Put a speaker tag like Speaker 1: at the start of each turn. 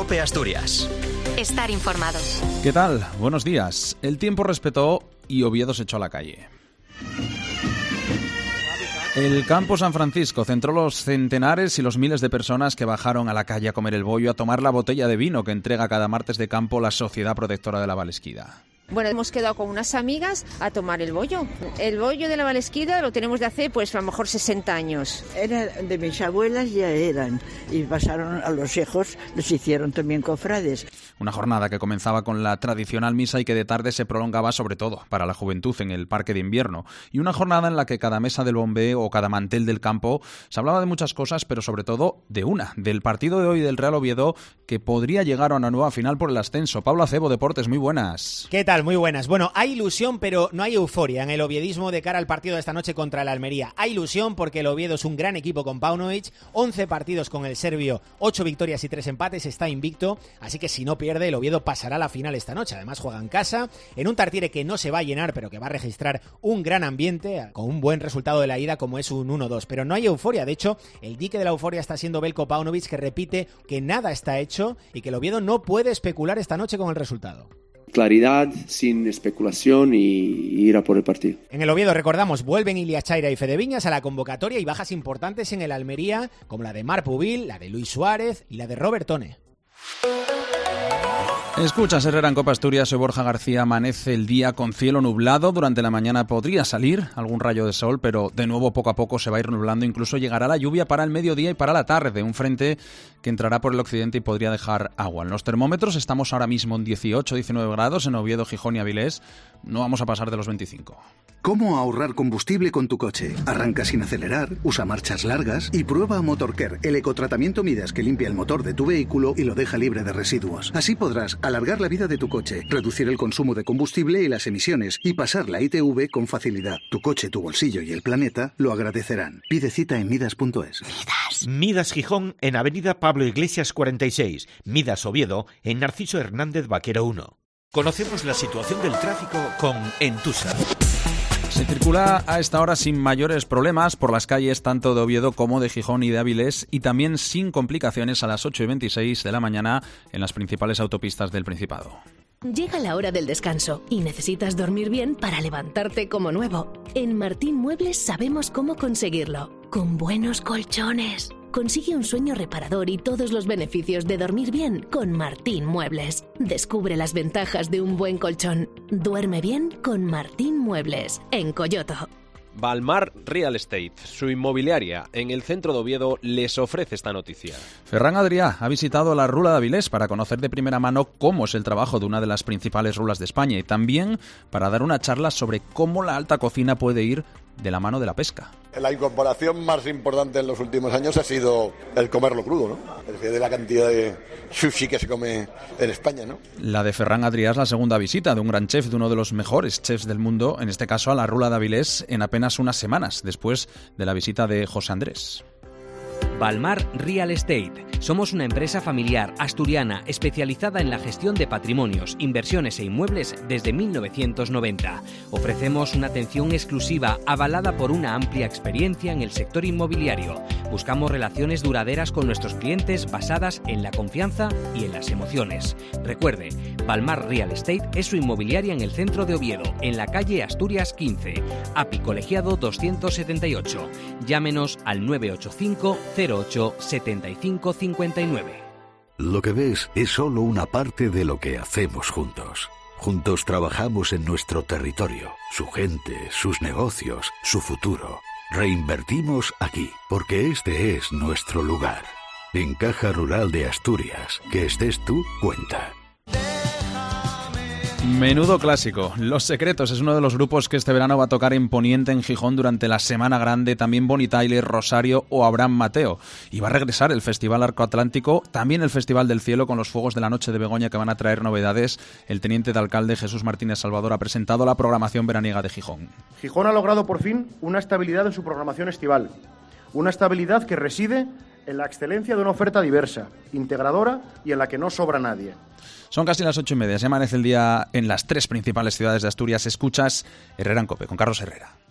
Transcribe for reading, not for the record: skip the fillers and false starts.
Speaker 1: COPE Asturias.
Speaker 2: Estar informado.
Speaker 3: ¿Qué tal? Buenos días. El tiempo respetó y Oviedo se echó a la calle. El Campo San Francisco centró los centenares y los miles de personas que bajaron a la calle a comer el bollo, a tomar la botella de vino que entrega cada martes de campo la Sociedad Protectora de la Valesquida.
Speaker 4: Bueno, hemos quedado con unas amigas a tomar el bollo. El bollo de la Valesquida lo tenemos de hace, pues a lo mejor 60 años.
Speaker 5: Era de mis abuelas, ya eran, y pasaron a los hijos, los hicieron también cofrades.
Speaker 3: Una jornada que comenzaba con la tradicional misa y que de tarde se prolongaba sobre todo para la juventud en el parque de invierno. Y una jornada en la que cada mesa del bombeo o cada mantel del campo se hablaba de muchas cosas, pero sobre todo del partido de hoy del Real Oviedo, que podría llegar a una nueva final por el ascenso. Pablo Acebo, Deportes, muy buenas.
Speaker 6: ¿Qué tal? Muy buenas. Bueno, hay ilusión, pero no hay euforia en el oviedismo de cara al partido de esta noche contra el Almería. Hay ilusión porque el Oviedo es un gran equipo con Paunovic, 11 partidos con el serbio, 8 victorias y 3 empates, está invicto, así que si no pierde, el Oviedo pasará a la final esta noche. Además juega en casa, en un Tartiere que no se va a llenar, pero que va a registrar un gran ambiente, con un buen resultado de la ida como es un 1-2. Pero no hay euforia, de hecho, el dique de la euforia está siendo Veljko Paunovic, que repite que nada está hecho y que el Oviedo no puede especular esta noche con el resultado.
Speaker 7: Claridad, sin especulación y ir a por el partido.
Speaker 6: En el Oviedo, recordamos, vuelven Ilia Chaira y Fede Viñas a la convocatoria y bajas importantes en el Almería, como la de Marc Pubil, la de Luis Suárez y la de Robert Tone.
Speaker 3: Escuchas Herrera en COPE Asturias, soy Borja García. Amanece el día con cielo nublado. Durante la mañana podría salir algún rayo de sol, pero de nuevo poco a poco se va a ir nublando. Incluso llegará la lluvia para el mediodía y para la tarde. Un frente que entrará por el occidente y podría dejar agua. En los termómetros estamos ahora mismo en 18-19 grados en Oviedo, Gijón y Avilés. No vamos a pasar de los 25.
Speaker 8: ¿Cómo ahorrar combustible con tu coche? Arranca sin acelerar, usa marchas largas y prueba Motorcare, el ecotratamiento Midas que limpia el motor de tu vehículo y lo deja libre de residuos. Así podrás alargar la vida de tu coche, reducir el consumo de combustible y las emisiones y pasar la ITV con facilidad. Tu coche, tu bolsillo y el planeta lo agradecerán. Pide cita en midas.es.
Speaker 9: Midas Gijón en Avenida Pablo Iglesias 46. Midas Oviedo en Narciso Hernández Vaquero 1. Conocemos la situación del tráfico con Entusa.
Speaker 3: Se circula a esta hora sin mayores problemas por las calles tanto de Oviedo como de Gijón y de Avilés y también sin complicaciones a las 8:26 de la mañana en las principales autopistas del Principado.
Speaker 10: Llega la hora del descanso y necesitas dormir bien para levantarte como nuevo. En Martín Muebles sabemos cómo conseguirlo. Con buenos colchones. Consigue un sueño reparador y todos los beneficios de dormir bien con Martín Muebles. Descubre las ventajas de un buen colchón. Duerme bien con Martín Muebles, en Coyoto.
Speaker 11: Balmar Real Estate, su inmobiliaria en el centro de Oviedo, les ofrece esta noticia.
Speaker 3: Ferran Adrià ha visitado la Rula de Avilés para conocer de primera mano cómo es el trabajo de una de las principales rulas de España y también para dar una charla sobre cómo la alta cocina puede ir de la mano de la pesca.
Speaker 12: La incorporación más importante en los últimos años ha sido el comerlo crudo, ¿no? Es decir, de la cantidad de sushi que se come en España, ¿no?
Speaker 3: La de Ferran Adrià es la segunda visita de un gran chef, de uno de los mejores chefs del mundo, en este caso a la Rula de Avilés, en apenas unas semanas después de la visita de José Andrés.
Speaker 13: Balmar Real Estate. Somos una empresa familiar asturiana especializada en la gestión de patrimonios, inversiones e inmuebles desde 1990. Ofrecemos una atención exclusiva avalada por una amplia experiencia en el sector inmobiliario. Buscamos relaciones duraderas con nuestros clientes basadas en la confianza y en las emociones. Recuerde, Balmar Real Estate es su inmobiliaria en el centro de Oviedo, en la calle Asturias 15, API Colegiado 278. Llámenos al 985 08 75 59.
Speaker 8: Lo que ves es solo una parte de lo que hacemos juntos. Juntos trabajamos en nuestro territorio, su gente, sus negocios, su futuro. Reinvertimos aquí, porque este es nuestro lugar. En Caja Rural de Asturias, que estés tú, cuenta.
Speaker 3: Menudo clásico. Los Secretos es uno de los grupos que este verano va a tocar en Poniente, en Gijón, durante la Semana Grande. También Bonnie Tyler, Rosario o Abraham Mateo. Y va a regresar el Festival Arco Atlántico, también el Festival del Cielo con los Fuegos de la Noche de Begoña, que van a traer novedades. El teniente de alcalde Jesús Martínez Salvador ha presentado la programación veraniega de Gijón.
Speaker 14: Gijón ha logrado por fin una estabilidad en su programación estival. Una estabilidad que reside en la excelencia de una oferta diversa, integradora y en la que no sobra nadie.
Speaker 3: Son casi las 8:30, se amanece el día en las tres principales ciudades de Asturias. Escuchas Herrera en COPE, con Carlos Herrera.